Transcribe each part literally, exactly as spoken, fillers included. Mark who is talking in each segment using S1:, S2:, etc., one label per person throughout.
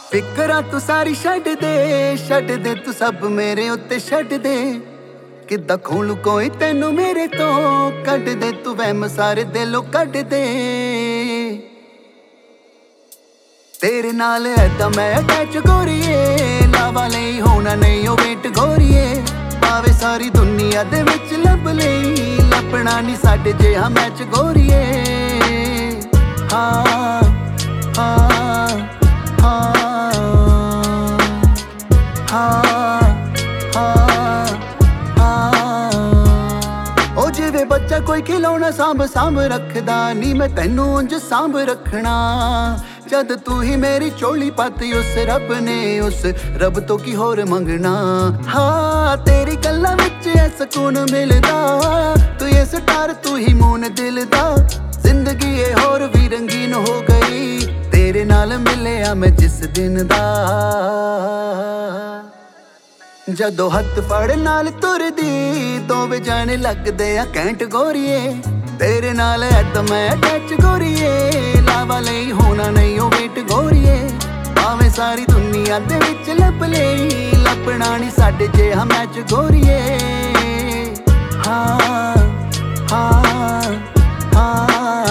S1: ਫਿਕਰਾਂ ਤੂੰ ਸਾਰੀ ਛੱਡ ਦੇ ਛੱਡ ਦੇ ਤੂੰ ਸਭ ਮੇਰੇ ਉੱਤੇ ਛੱਡ ਦੇ ਕਿੱਦਾਂ ਖੋਲ ਕੋਈ ਤੈਨੂੰ ਮੇਰੇ ਤੋਂ ਕੱਢ ਦੇ ਤੂੰ ਵਹਿਮ ਸਾਰੇ ਦਿਲੋਂ ਕੱਢ ਦੇ ਤੇਰੇ ਨਾਲ ਐਦਾਂ ਮੈਂ ਅਟੈਚ ਗੋਰੀਏ ਲਾਵਾ ਲਈ ਹੋਣਾ ਨਹੀਂ ਉਹ ਵੇਟ ਗੋਰੀਏ ਪਾਵੇ ਸਾਰੀ ਦੁਨੀਆ ਦੇ ਵਿੱਚ ਲੱਭ ਲਈ ਲੱਭਣਾ ਨਹੀਂ ਸਾਡੇ ਜਿਹਾ ਮੈਚ ਗੋਰੀਏ ਹਾਂ ਹਾਂ ਹਾਂ ਹਾਂ ਹਾਂ ਹਾਂ ਉਹ ਜਿਵੇਂ ਬੱਚਾ ਕੋਈ ਖਿਲੌਣਾ ਸਾਂਭ ਸਾਂਭ ਰੱਖਦਾ ਨੀ ਮੈਂ ਤੈਨੂੰ ਉਂਝ ਸਾਂਭ ਰੱਖਣਾ ਜਦ ਤੂੰ ਹੀ ਮੇਰੀ ਝੋਲੀ ਪਾਤੀ ਉਸ ਰੱਬ ਨੇ ਉਸ ਰੱਬ ਤੋਂ ਕੀ ਹੋਰ ਮੰਗਣਾ ਹਾਂ ਤੇਰੀ ਗੱਲਾਂ ਵਿੱਚ ਐ ਸਕੂਨ ਮਿਲਦਾ ਤੂੰ ਇਹ ਸਟਾਰ ਤੂੰ ਹੀ ਮੂਨ ਦਿਲ ਦਾ ਜ਼ਿੰਦਗੀ ਏ ਹੋਰ ਵੀ ਰੰਗੀਨ ਹੋ ਗਈ ਤੇਰੇ ਨਾਲ ਮਿਲਿਆ ਮੈਂ ਜਿਸ ਦਿਨ ਦਾ ਜਦੋਂ ਹੱਥ ਫੜ ਨਾਲ ਤੁਰਦੀ ਦੋਵੇਂ ਜਾਣੇ ਲੱਗਦੇ ਆ ਕੈਂਟ ਗੋਰੀਏ ਤੇਰੇ ਨਾਲ ਐਦਾਂ ਮੈਂ ਅਟੈਚ ਗੋਰੀਏ ਲਾਵਾ ਲਈ ਹੋਣਾ ਨਹੀਂ ਉਹ ਵੇਟ ਗੋਰੀਏ ਭਾਵੇਂ ਸਾਰੀ ਦੁਨੀਆ ਦੇ ਵਿੱਚ ਲੱਭ ਲਈ ਲੱਭਣਾ ਨਹੀਂ ਸਾਡੇ ਜਿਹਾ ਮੈਚ ਗੋਰੀਏ ਹਾਂ ਹਾਂ ਹਾਂ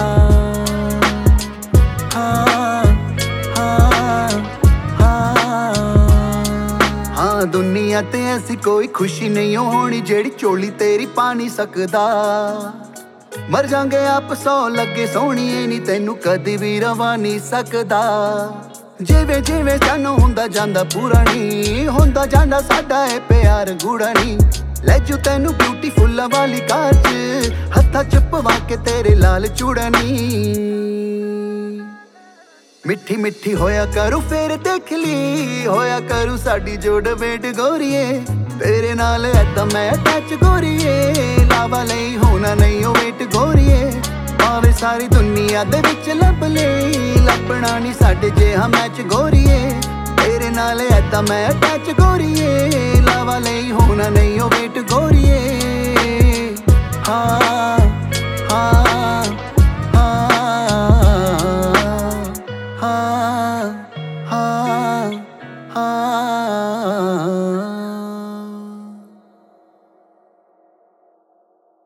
S1: ਹਾਂ ਦੁਨੀਆ ਤੇ ਐਸੀ ਕੋਈ ਖੁਸ਼ੀ ਨਹੀਂ ਹੋਣੀ ਜਿਹੜੀ ਝੋਲੀ ਤੇਰੀ ਪਾ ਨਹੀਂ ਸਕਦਾ ਮਰ ਜਾਂਗੇ ਆਪ ਸੌ ਲੱਗੇ ਸੋਹਣੀਏ ਨੀ ਤੈਨੂੰ ਕਦੀ ਵੀ ਰਵਾ ਨਹੀਂ ਸਕਦਾ ਜਿਵੇਂ ਜਿਵੇਂ ਸਾਨੂੰ ਹੁੰਦਾ ਜਾਂਦਾ ਪੂਰਾ ਨੀ ਹੁੰਦਾ ਜਾਂਦਾ ਸਾਡਾ ਇਹ ਪਿਆਰ ਗੂੜਾ ਨੀ ਲੈ ਜੂ ਤੈਨੂੰ ਬਿਊਟੀਫੁੱਲਾਂ ਵਾਲੀ ਕਾਰ ਚ ਹੱਥਾਂ ਚ ਪਵਾ ਕੇ ਤੇਰੇ ਲਾਲ ਚੂੜਨੀ ਮਿੱਠੀ ਮਿੱਠੀ ਹੋਇਆ ਕਰੂ ਫੇਰ ਦੇਖ ਲਈ ਹੋਇਆ ਕਰੂ ਸਾਡੀ ਜੋੜ ਵੇਟ ਗੋਰੀਏ ਤੇਰੇ ਨਾਲ ਐਦਾਂ ਮੈਂ ਅਟੈਚ ਗੋਰੀਏ ਲਾਵਾ ਲਈ ਹੋਣਾ ਨਹੀਂ ਉਹ ਵੇਟ ਗੋਰੀਏ ਭਾਵੇਂ ਸਾਰੀ ਦੁਨੀਆ ਦੇ ਵਿੱਚ ਲੱਭ ਲਈ ਲੱਭਣਾ ਨਹੀਂ ਸਾਡੇ ਜਿਹਾ ਮੈਚ ਗੋਰੀਏ ਤੇਰੇ ਨਾਲ ਐਦਾਂ ਮੈਂ ਅਟੈਚ ਗੋਰੀਏ ਲਾਵਾ ਲਈ ਹੋਣਾ ਨਹੀਂ ਉਹ ਵੇਟ ਗੋਰੀਏ ਹਾਂ ਹਾਂ